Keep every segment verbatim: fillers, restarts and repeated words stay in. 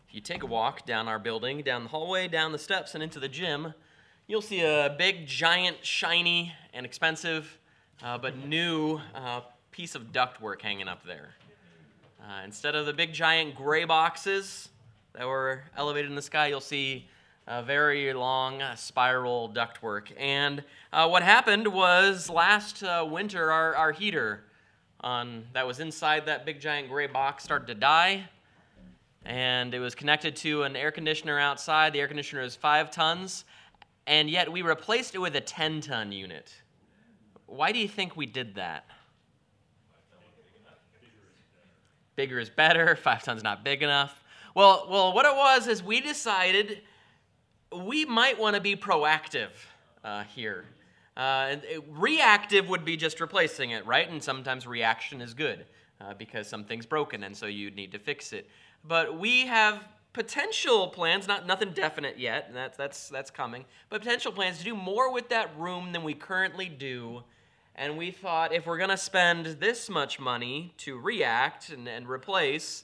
If you take a walk down our building, down the hallway, down the steps, and into the gym, you'll see a big, giant, shiny, and expensive, uh, but new uh, piece of ductwork hanging up there. Uh, instead of the big, giant gray boxes that were elevated in the sky, you'll see a very long uh, spiral ductwork. And uh, what happened was last uh, winter, our, our heater on, that was inside that big, giant gray box started to die. And it was connected to an air conditioner outside. The air conditioner is five tons, and yet we replaced it with a ten-ton unit. Why do you think we did that? Bigger is better. Five tons not big enough. Well, well, what it was is we decided we might want to be proactive uh, here. Uh, reactive would be just replacing it, right? And sometimes reaction is good uh, because something's broken, and so you need to fix it. But we have potential plans, not nothing definite yet, and that's that's that's coming, but potential plans to do more with that room than we currently do. And we thought if we're going to spend this much money to react and, and replace,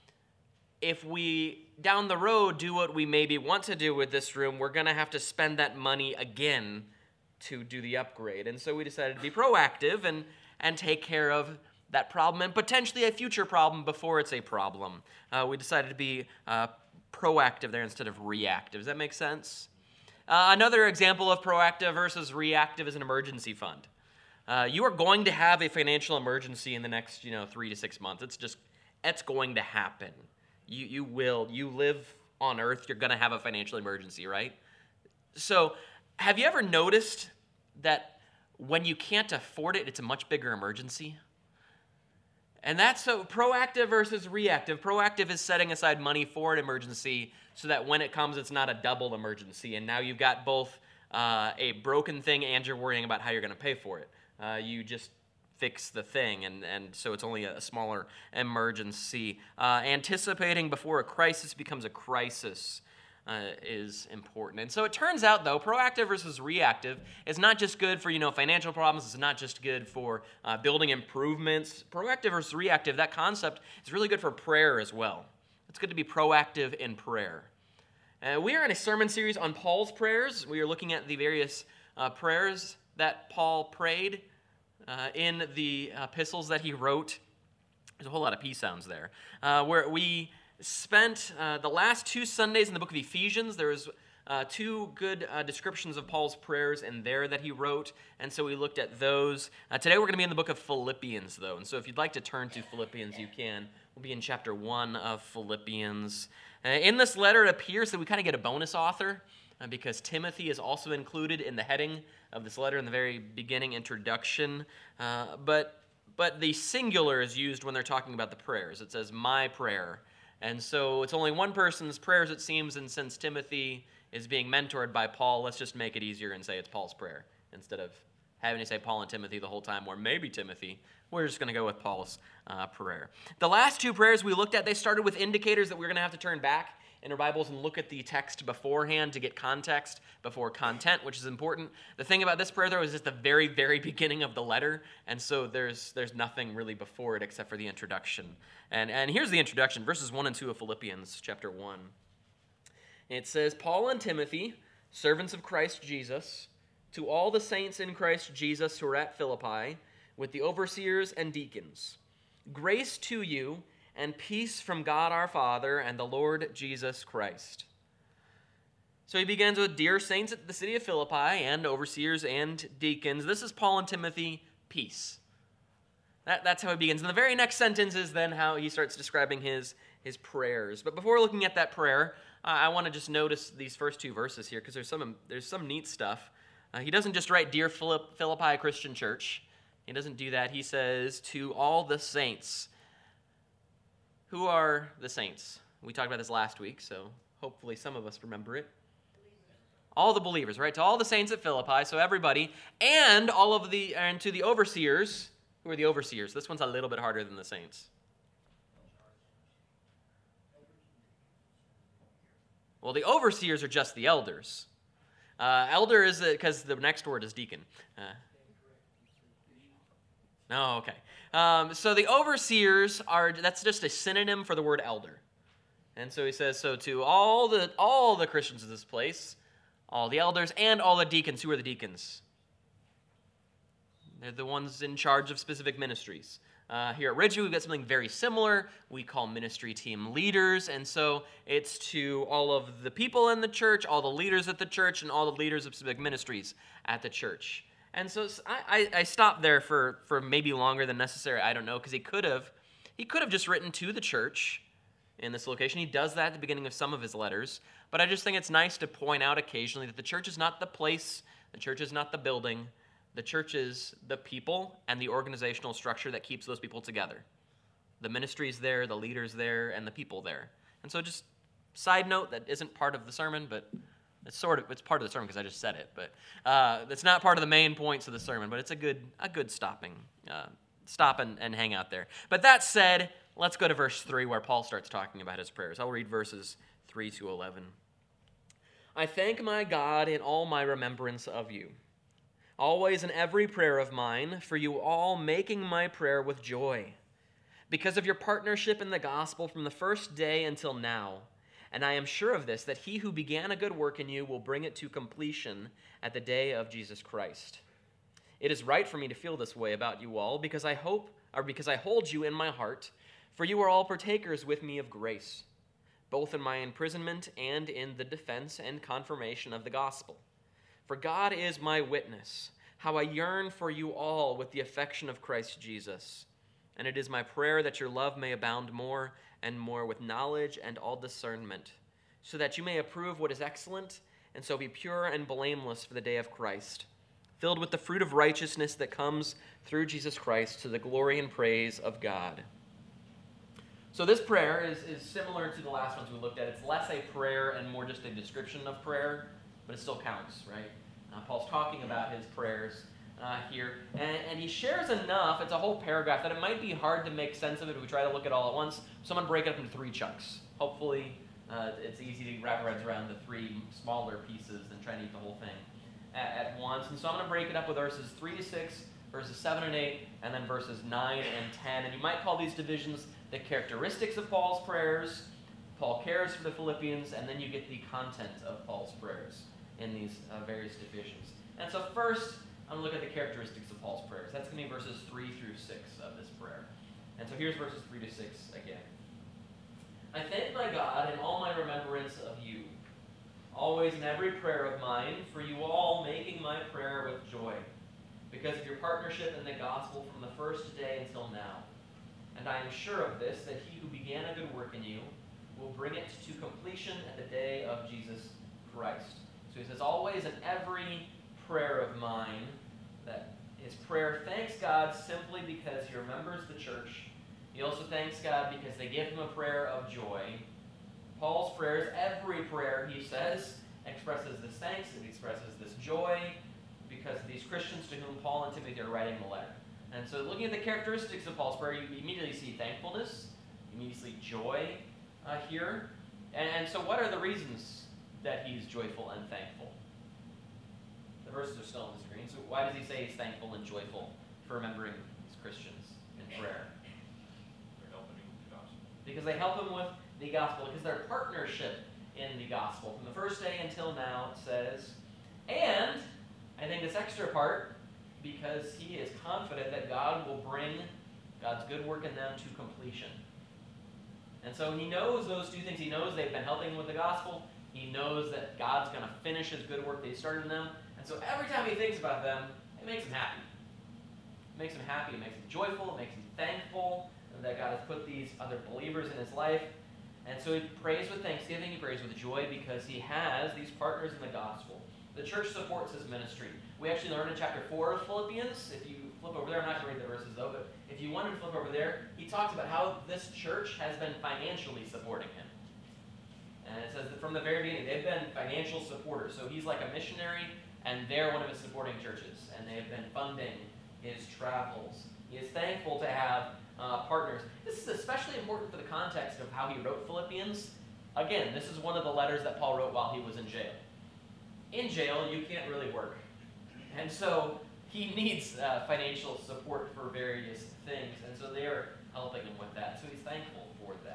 if we down the road do what we maybe want to do with this room, we're going to have to spend that money again to do the upgrade. And so we decided to be proactive and and take care of that problem and potentially a future problem before it's a problem. Uh, we decided to be uh, proactive there instead of reactive. Does that make sense? Uh, another example of proactive versus reactive is an emergency fund. Uh, you are going to have a financial emergency in the next, you know, three to six months. It's just, it's going to happen. You you will. You live on Earth. You're going to have a financial emergency, right? So, have you ever noticed that when you can't afford it, it's a much bigger emergency? And that's so proactive versus reactive. Proactive is setting aside money for an emergency so that when it comes, it's not a double emergency. And now you've got both uh, a broken thing and you're worrying about how you're going to pay for it. Uh, you just fix the thing, and, and so it's only a smaller emergency. Uh, anticipating before a crisis becomes a crisis Uh, is important. And so it turns out, though, proactive versus reactive is not just good for, you know, financial problems. It's not just good for uh, building improvements. Proactive versus reactive, that concept is really good for prayer as well. It's good to be proactive in prayer. Uh, we are in a sermon series on Paul's prayers. We are looking at the various uh, prayers that Paul prayed uh, in the epistles that he wrote. There's a whole lot of P sounds there. Uh, where we spent uh, the last two Sundays in the book of Ephesians. There was uh, two good uh, descriptions of Paul's prayers in there that he wrote, and so we looked at those. Uh, today we're going to be in the book of Philippians, though, and so if you'd like to turn to Philippians, you can. We'll be in chapter one of Philippians. Uh, in this letter, it appears that we kind of get a bonus author, uh, because Timothy is also included in the heading of this letter in the very beginning introduction, uh, but, but the singular is used when they're talking about the prayers. It says, my prayer. And so it's only one person's prayers, it seems, and since Timothy is being mentored by Paul, let's just make it easier and say it's Paul's prayer instead of having to say Paul and Timothy the whole time, or maybe Timothy. We're just going to go with Paul's uh, prayer. The last two prayers we looked at, they started with indicators that we're going to have to turn back in our Bibles and look at the text beforehand to get context before content, which is important. The thing about this prayer, though, is just the very, very beginning of the letter, and so there's there's nothing really before it except for the introduction. And, and here's the introduction, verses one and two of Philippians chapter one. It says, Paul and Timothy, servants of Christ Jesus, to all the saints in Christ Jesus who are at Philippi, with the overseers and deacons, grace to you, and peace from God our Father and the Lord Jesus Christ. So he begins with, dear saints at the city of Philippi and overseers and deacons. This is Paul and Timothy, peace. That, that's how he begins. And the very next sentence is then how he starts describing his, his prayers. But before looking at that prayer, uh, I want to just notice these first two verses here because there's some, there's some neat stuff. Uh, he doesn't just write, dear Philipp, Philippi Christian Church. He doesn't do that. He says, to all the saints. Who are the saints? We talked about this last week, so hopefully some of us remember it. All the believers, right? To all the saints at Philippi, so everybody, and all of the, and to the overseers. Who are the overseers? This one's a little bit harder than the saints. Well, the overseers are just the elders. Uh, elder is because the next word is deacon. Uh, no, okay. Um, so the overseers are, that's just a synonym for the word elder. And so he says, so to all the all the Christians of this place, all the elders and all the deacons. Who are the deacons? They're the ones in charge of specific ministries. Uh, here at Ridgeview, we've got something very similar. We call ministry team leaders, and so it's to all of the people in the church, all the leaders at the church, and all the leaders of specific ministries at the church. And so I, I, I stopped there for, for maybe longer than necessary. I don't know, because he could have he could have just written to the church in this location. He does that at the beginning of some of his letters, but I just think it's nice to point out occasionally that the church is not the place, the church is not the building. The church is the people and the organizational structure that keeps those people together. The ministry's there, the leader's there, and the people there. And so just side note that isn't part of the sermon, but it's sort of it's part of the sermon because I just said it. But uh, it's not part of the main points of the sermon, but it's a good a good stopping. Uh, stop and, and hang out there. But that said, let's go to verse three where Paul starts talking about his prayers. I'll read verses three to eleven. I thank my God in all my remembrance of you, always in every prayer of mine, for you all, making my prayer with joy, because of your partnership in the gospel from the first day until now. And I am sure of this, that he who began a good work in you will bring it to completion at the day of Jesus Christ. It is right for me to feel this way about you all, because I hope, or because I hold you in my heart, for you are all partakers with me of grace, both in my imprisonment and in the defense and confirmation of the gospel. For God is my witness, how I yearn for you all with the affection of Christ Jesus. And it is my prayer that your love may abound more and more with knowledge and all discernment, so that you may approve what is excellent, and so be pure and blameless for the day of Christ, filled with the fruit of righteousness that comes through Jesus Christ to the glory and praise of God. So this prayer is, is similar to the last ones we looked at. It's less a prayer and more just a description of prayer, but it still counts, right? Uh, Paul's talking about his prayers uh, here, and, and he shares enough, it's a whole paragraph, that it might be hard to make sense of it if we try to look at it all at once. So I'm going to break it up into three chunks. Hopefully uh, it's easy to wrap our heads around the three smaller pieces than trying to eat the whole thing at, at once. And so I'm going to break it up with verses three to six, verses seven and eight, and then verses nine and ten. And you might call these divisions the characteristics of Paul's prayers. Paul cares for the Philippians, and then you get the content of Paul's prayers in these uh, various divisions. And so first, I'm going to look at the characteristics of Paul's prayers. That's going to be verses three through six of this prayer. And so here's verses three to six again. I thank my God in all my remembrance of you, always in every prayer of mine, for you all making my prayer with joy, because of your partnership in the gospel from the first day until now. And I am sure of this, that he who began a good work in you will bring it to completion at the day of Jesus Christ. So he says, always in every prayer of mine, that his prayer thanks God simply because he remembers the church. He also thanks God because they give him a prayer of joy. Paul's prayers, every prayer, he says, expresses this thanks, it expresses this joy, because of these Christians to whom Paul and Timothy are writing the letter. And so looking at the characteristics of Paul's prayer, you immediately see thankfulness, you immediately see joy uh, here. And, and so what are the reasons that he's joyful and thankful? The verses are still on the screen. So why does he say he's thankful and joyful for remembering these Christians in prayer? They're helping him with the gospel. Because they help him with the gospel, because their partnership in the gospel. From the first day until now, it says, and I think this extra part, because he is confident that God will bring God's good work in them to completion. And so he knows those two things. He knows they've been helping with the gospel. He knows that God's going to finish his good work that he started in them. And so every time he thinks about them, it makes him happy. It makes him happy. It makes him joyful. It makes him thankful that God has put these other believers in his life. And so he prays with thanksgiving. He prays with joy because he has these partners in the gospel. The church supports his ministry. We actually learned in chapter four of Philippians, if you flip over there, I'm not going to read the verses though, but if you wanted to flip over there, he talks about how this church has been financially supporting him. And it says that from the very beginning, they've been financial supporters. So he's like a missionary, and they're one of his supporting churches, and they have been funding his travels. He is thankful to have uh, partners. This is especially important for the context of how he wrote Philippians. Again, this is one of the letters that Paul wrote while he was in jail. In jail, you can't really work. And so he needs uh, financial support for various things. And so they are helping him with that. So he's thankful for that.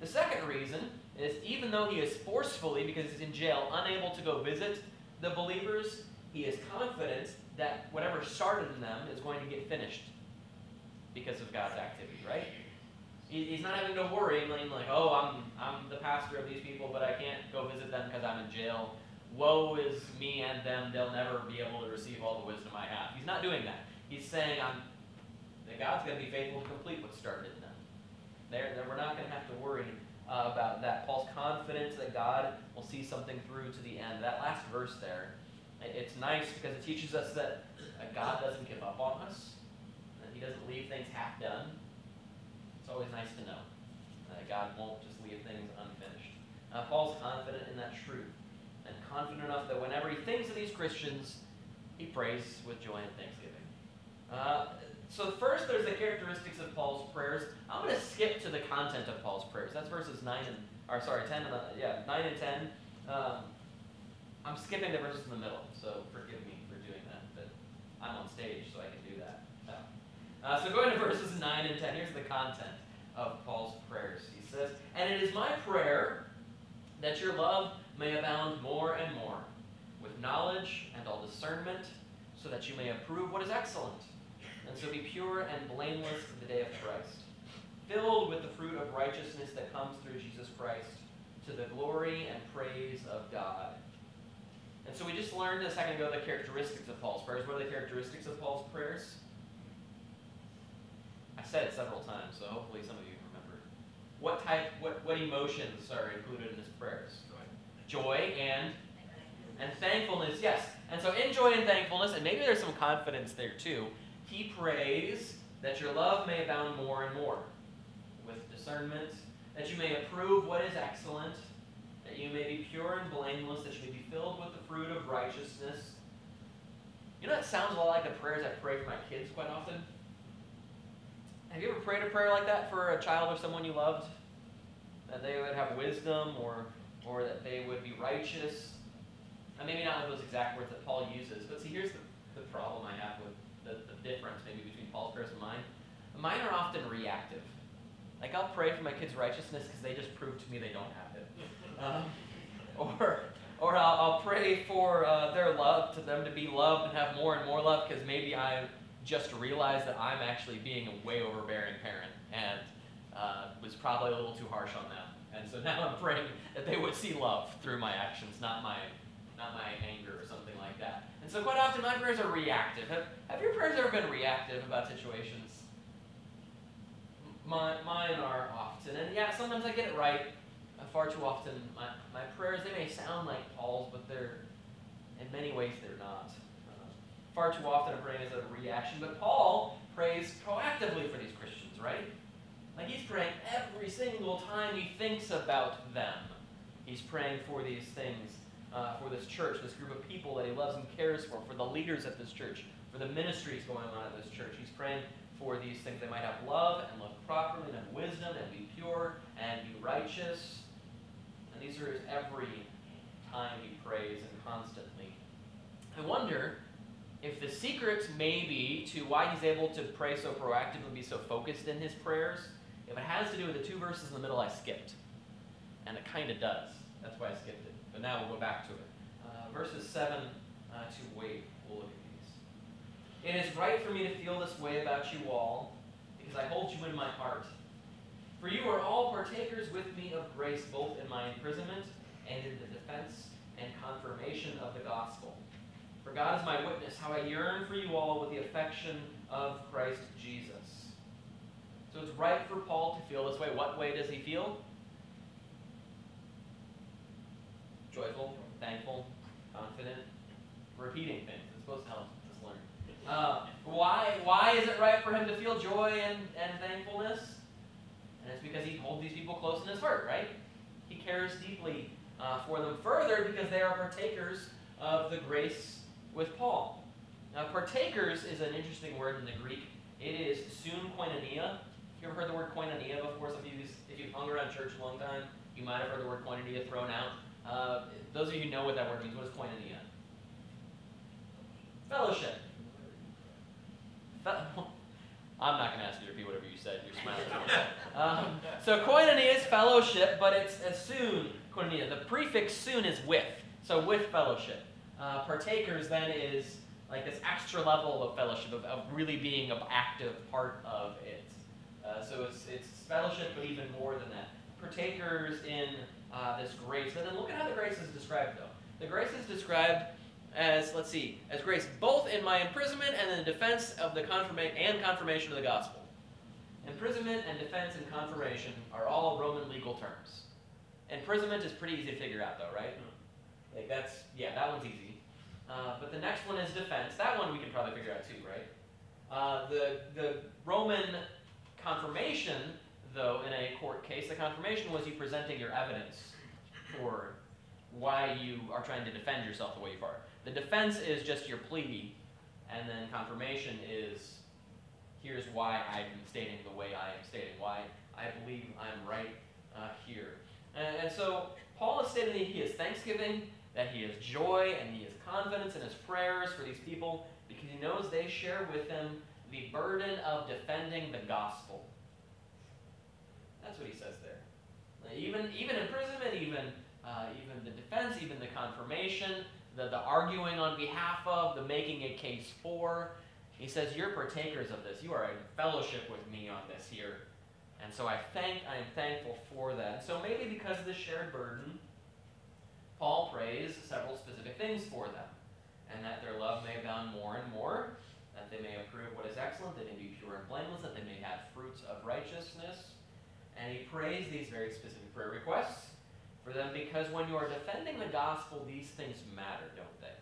The second reason is even though he is forcefully, because he's in jail, unable to go visit the believers, he is confident that whatever started in them is going to get finished because of God's activity, right? He's not having to worry, like, oh, I'm I'm the pastor of these people, but I can't go visit them because I'm in jail. Woe is me and them, they'll never be able to receive all the wisdom I have. He's not doing that. He's saying I'm, that God's going to be faithful to complete what started in them. There, we're not going to have to worry uh, about that. Paul's confidence that God will see something through to the end. That last verse there, it's nice because it teaches us that uh, God doesn't give up on us, that he doesn't leave things half done. It's always nice to know that God won't just leave things unfinished. Uh, Paul's confident in that truth, and confident enough that whenever he thinks of these Christians, he prays with joy and thanksgiving. Uh, so first, there's the characteristics of Paul's prayers. I'm going to skip to the content of Paul's prayers. That's verses nine and, or sorry, ten and uh, yeah, nine and ten. Um, I'm skipping the verses in the middle, so forgive me for doing that. But I'm on stage, so I can do that. No. Uh, so going to verses nine and ten, here's the content of Paul's prayers. He says, "And it is my prayer that your love may abound more and more, with knowledge and all discernment, so that you may approve what is excellent, and so be pure and blameless in the day of Christ, filled with the fruit of righteousness that comes through Jesus Christ, to the glory and praise of God." And so we just learned a second ago the characteristics of Paul's prayers. What are the characteristics of Paul's prayers? I said it several times, so hopefully some of you remember. What type, what, what emotions are included in his prayers? Joy and and thankfulness, yes. And so in joy and thankfulness, and maybe there's some confidence there too, he prays that your love may abound more and more with discernment, that you may approve what is excellent, that you may be pure and blameless, that you may be filled with the fruit of righteousness. You know, that sounds a lot like the prayers I pray for my kids quite often. Have you ever prayed a prayer like that for a child or someone you loved? That they would have wisdom, or or that they would be righteous? And maybe not with those exact words that Paul uses, but see, here's the, the problem I have with the, the difference maybe between Paul's prayers and mine. Mine are often reactive. Like, I'll pray for my kids' righteousness because they just prove to me they don't have it. Um, or or I'll, I'll pray for uh, their love, to them to be loved and have more and more love, because maybe I just realized that I'm actually being a way overbearing parent and uh, was probably a little too harsh on them. And so now I'm praying that they would see love through my actions, not my not my anger or something like that. And so quite often my prayers are reactive. Have, have your prayers ever been reactive about situations? My, mine are often. And yeah, sometimes I get it right. Uh, far too often my, my prayers, they may sound like Paul's, but they're, in many ways, they're not. Uh, far too often I'm praying as a reaction. But Paul prays proactively for these Christians, right? Like, he's praying every single time he thinks about them. He's praying for these things, uh, for this church, this group of people that he loves and cares for, for the leaders at this church, for the ministries going on at this church. He's praying for these things. They might have love and love properly and have wisdom and be pure and be righteous. And these are his every time he prays and constantly. I wonder if the secret maybe to why he's able to pray so proactively and be so focused in his prayers, if it has to do with the two verses in the middle I skipped. And it kind of does. That's why I skipped it. But now we'll go back to it. Uh, verses seven uh, to eight, we'll look at these. "It is right for me to feel this way about you all, because I hold you in my heart. For you are all partakers with me of grace, both in my imprisonment and in the defense and confirmation of the gospel. For God is my witness, how I yearn for you all with the affection of Christ Jesus." So it's right for Paul to feel this way. What way does he feel? Joyful, thankful, confident, repeating things. It's supposed to help us learn. Uh, why, why is it right for him to feel joy and, and thankfulness? And it's because he holds these people close in his heart, right? He cares deeply uh, for them. Further, because they are partakers of the grace with Paul. Now, partakers is an interesting word in the Greek. It is soon koinonia. You ever heard the word koinonia before? Some of you, if you've hung around church a long time, you might have heard the word koinonia thrown out. Uh, those of you who know what that word means, what is koinonia? Fellowship. Fe- I'm not going to ask you to repeat whatever you said. You're smiling. um, so koinonia is fellowship, but it's as soon, koinonia. The prefix soon is with. So with fellowship. Uh, partakers then is like this extra level of fellowship, of, of really being an active part of it. Uh, so it's, it's fellowship, but even more than that. Partakers in uh, this grace. And then look at how the grace is described, though. The grace is described as, let's see, as grace both in my imprisonment and in the defense of the confirmation and confirmation of the gospel. Imprisonment and defense and confirmation are all Roman legal terms. Imprisonment is pretty easy to figure out, though, right? Like that's, yeah, that one's easy. Uh, but the next one is defense. That one we can probably figure out too, right? Uh, the, the Roman confirmation, though, in a court case, the confirmation was you presenting your evidence for why you are trying to defend yourself the way you are. The defense is just your plea, and then confirmation is, here's why I'm stating the way I am stating, why I believe I'm right uh, here. And, and so Paul is stating that he has thanksgiving, that he has joy, and he has confidence in his prayers for these people because he knows they share with him the burden of defending the gospel. That's what he says there. Even, even imprisonment, even, uh, even the defense, even the confirmation, the, the arguing on behalf of, the making a case for, he says, you're partakers of this. You are in fellowship with me on this here. And so I thank, I am thankful for that. So maybe because of the shared burden, Paul prays several specific things for them, and that their love may abound more and more, that they may approve what is excellent, that they may be pure and blameless, that they may have fruits of righteousness. And he prays these very specific prayer requests for them because when you are defending the gospel, these things matter, don't they?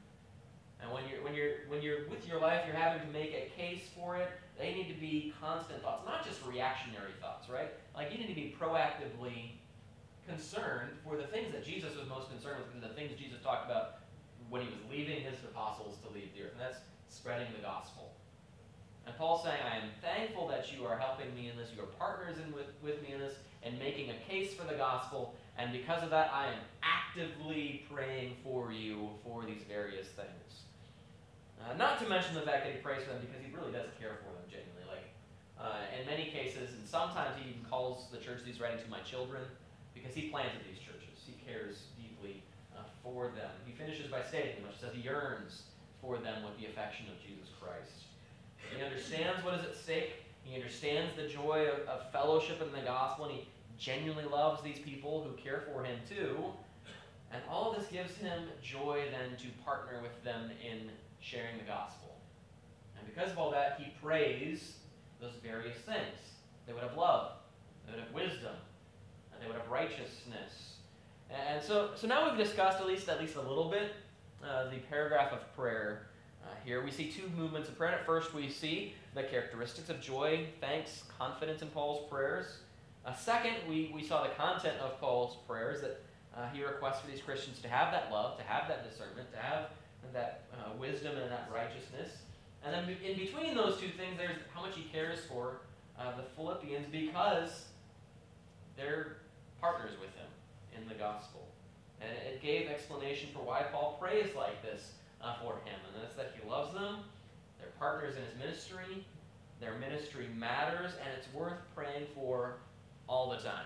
And when you're when you're when you're with your life, you're having to make a case for it. They need to be constant thoughts, not just reactionary thoughts, right? Like you need to be proactively concerned for the things that Jesus was most concerned with, and the things Jesus talked about when he was leaving his apostles to leave the earth, and that's spreading the gospel. And Paul's saying, I am thankful that you are helping me in this, you are partners in with, with me in this, and making a case for the gospel, and because of that, I am actively praying for you for these various things. Uh, not to mention the fact that he prays for them because he really does care for them genuinely. Like uh, in many cases, and sometimes he even calls the church he's writing to my children, because he planted these churches. He cares deeply uh, for them. He finishes by stating much, says he yearns for them with the affection of Jesus Christ. He understands what is at stake. He understands the joy of, of fellowship in the gospel, and he genuinely loves these people who care for him too. And all of this gives him joy then to partner with them in sharing the gospel. And because of all that, he prays those various things. They would have love. They would have wisdom. They would have righteousness. And so, so now we've discussed at least at least a little bit uh, the paragraph of prayer uh, here. We see two movements of prayer. At first, we see the characteristics of joy, thanks, confidence in Paul's prayers. Uh, second, we, we saw the content of Paul's prayers, that uh, he requests for these Christians to have that love, to have that discernment, to have that uh, wisdom and that righteousness. And then in between those two things, there's how much he cares for uh, the Philippians because they're partners with him in the gospel. And it gave explanation for why Paul prays like this uh, for him. And that's that he loves them, they're partners in his ministry, their ministry matters, and it's worth praying for all the time.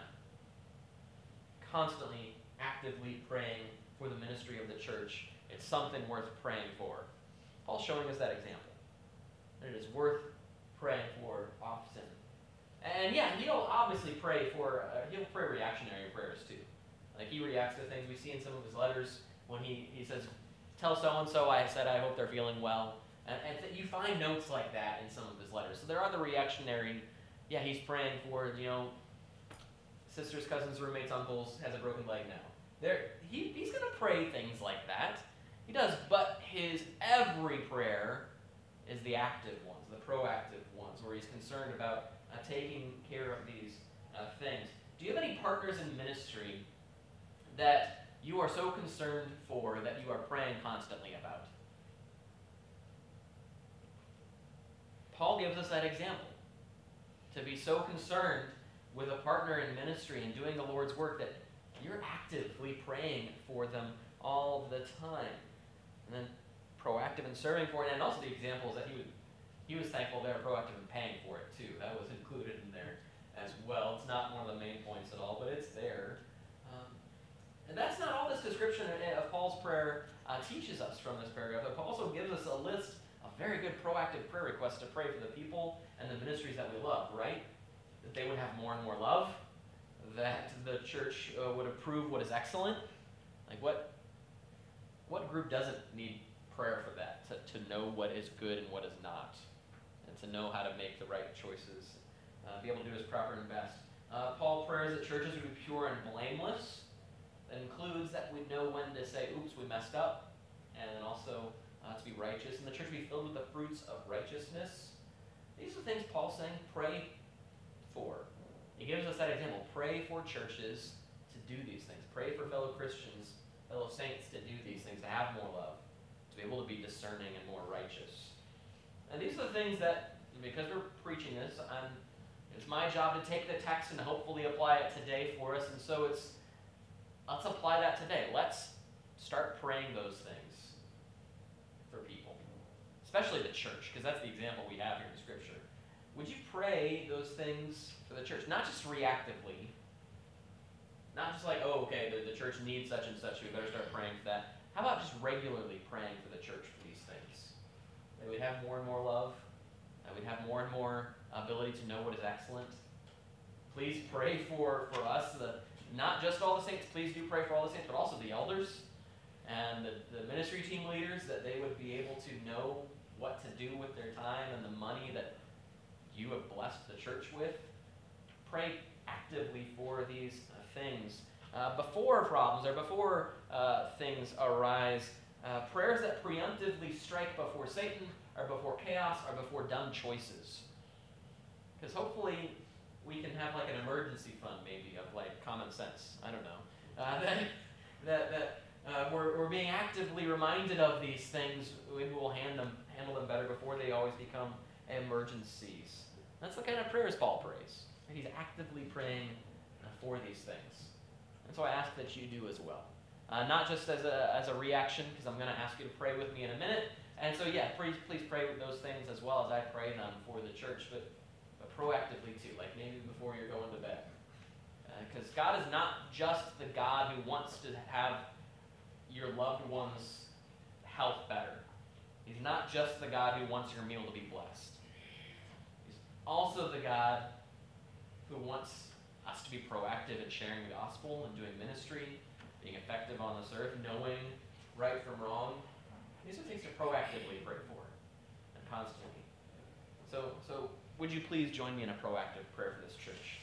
Constantly, actively praying for the ministry of the church. It's something worth praying for. Paul's showing us that example. And it is worth praying for often. And yeah, he'll obviously pray for, uh, he'll pray reactionary prayers too. Like he reacts to things we see in some of his letters when he, he says, tell so-and-so I said I hope they're feeling well. And, and th- you find notes like that in some of his letters. So there are the reactionary, yeah, he's praying for, you know, sisters, cousins, roommates, uncles, has a broken leg now. There, he, he's going to pray things like that. He does, but his every prayer is the active ones, the proactive ones, where he's concerned about uh, taking care of these uh, things. Do you have any partners in ministry that you are so concerned for that you are praying constantly about? Paul gives us that example. To be so concerned with a partner in ministry and doing the Lord's work that you're actively praying for them all the time. And then proactive in serving for it, and also the examples that he would he was thankful they were proactive in paying for it too. That was included in there as well. It's not one of the main points at all, but it's there. Um, and that's not all this description of Paul's prayer uh, teaches us from this paragraph. But Paul also gives us a list of very good proactive prayer requests to pray for the people and the ministries that we love, right? That they would have more and more love, that the church uh, would approve what is excellent. Like what, what group doesn't need prayer for that, to, to know what is good and what is not, and to know how to make the right choices, uh, be able to do what's proper and best. Uh, Paul prays that churches would be pure and blameless. That includes that we know when to say, oops, we messed up, and then also uh, to be righteous, and the church be filled with the fruits of righteousness. These are things Paul's saying pray for. He gives us that example. Pray for churches to do these things. Pray for fellow Christians, fellow saints to do these things, to have more love, to be able to be discerning and more righteous. And these are the things that, because we're preaching this, I'm, it's my job to take the text and hopefully apply it today for us. And so it's, let's apply that today. Let's start praying those things for people, especially the church, because that's the example we have here in Scripture. Would you pray those things for the church? Not just reactively, not just like, oh, okay, the, the church needs such and such, we better start praying for that. How about just regularly praying for the church for these things? That we'd have more and more love, that we'd have more and more ability to know what is excellent. Please pray for, for us, the, not just all the saints, please do pray for all the saints, but also the elders and the, the ministry team leaders, that they would be able to know what to do with their time and the money that you have blessed the church with. Pray actively for these uh, things. Uh, before problems or before uh, things arise, uh, prayers that preemptively strike before Satan or before chaos or before dumb choices. Because hopefully we can have like an emergency fund maybe of like common sense. I don't know. Uh, that that, that uh, we're, we're being actively reminded of these things. Maybe we'll hand them, handle them better before they always become emergencies. That's the kind of prayers Paul prays. He's actively praying uh, for these things. And so I ask that you do as well. Uh, not just as a, as a reaction, because I'm going to ask you to pray with me in a minute. And so yeah, please, please pray with those things as well as I pray them for the church, but, but proactively too, like maybe before you're going to bed. Because uh, God is not just the God who wants to have your loved one's health better. He's not just the God who wants your meal to be blessed. Also the God who wants us to be proactive in sharing the gospel and doing ministry, being effective on this earth, knowing right from wrong. These are things to proactively pray for and constantly. So, so would you please join me in a proactive prayer for this church?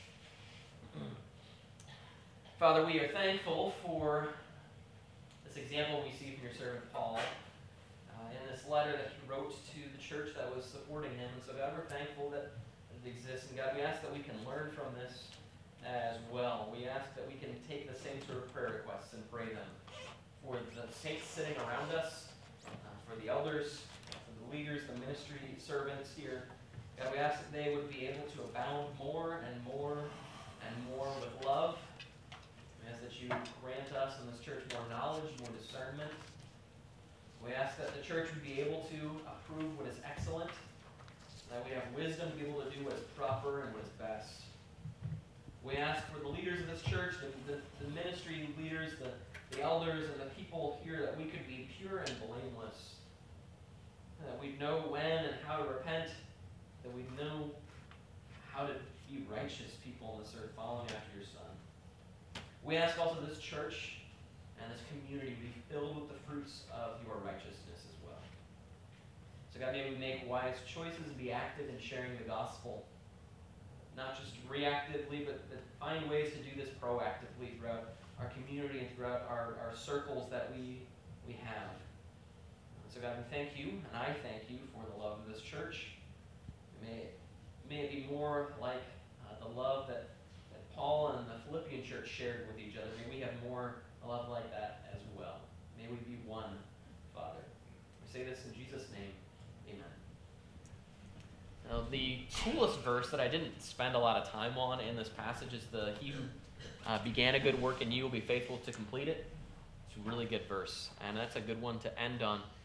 Father, we are thankful for this example we see from your servant Paul uh, in this letter that he wrote to the church that was supporting him. And so God, we're thankful that exists. And God, we ask that we can learn from this as well. We ask that we can take the same sort of prayer requests and pray them for the saints sitting around us, uh, for the elders, for the leaders, the ministry servants here. God, we ask that they would be able to abound more and more and more with love. We ask that you grant us in this church more knowledge, more discernment. We ask that the church would be able to approve what is excellent, that we have wisdom to be able to do what is proper and what is best. We ask for the leaders of this church, the, the, the ministry leaders, the, the elders, and the people here, that we could be pure and blameless. And that we know when and how to repent, that we know how to be righteous people on this earth, following after your Son. We ask also this church and this community be filled with the fruits of your righteousness as well. So God, may we make wise choices and be active in sharing the gospel. Not just reactively, but, but find ways to do this proactively throughout our community and throughout our, our circles that we, we have. So God, we thank you, and I thank you for the love of this church. May, may it be more like uh, the love that, that Paul and the Philippian church shared with each other. May we have more love like that as well. May we be one, Father. We say this in Jesus' name. Amen. Now, the coolest verse that I didn't spend a lot of time on in this passage is the he who uh, began a good work in you will be faithful to complete it. It's a really good verse, and that's a good one to end on uh,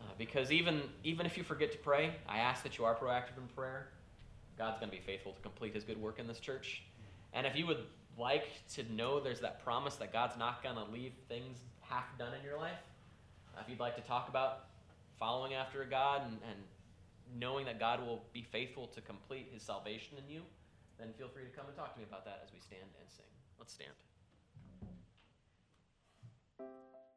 because even, even if you forget to pray, I ask that you are proactive in prayer. God's going to be faithful to complete his good work in this church. And if you would like to know there's that promise that God's not going to leave things half done in your life, uh, if you'd like to talk about following after God and, and knowing that God will be faithful to complete his salvation in you, then feel free to come and talk to me about that as we stand and sing. Let's stand.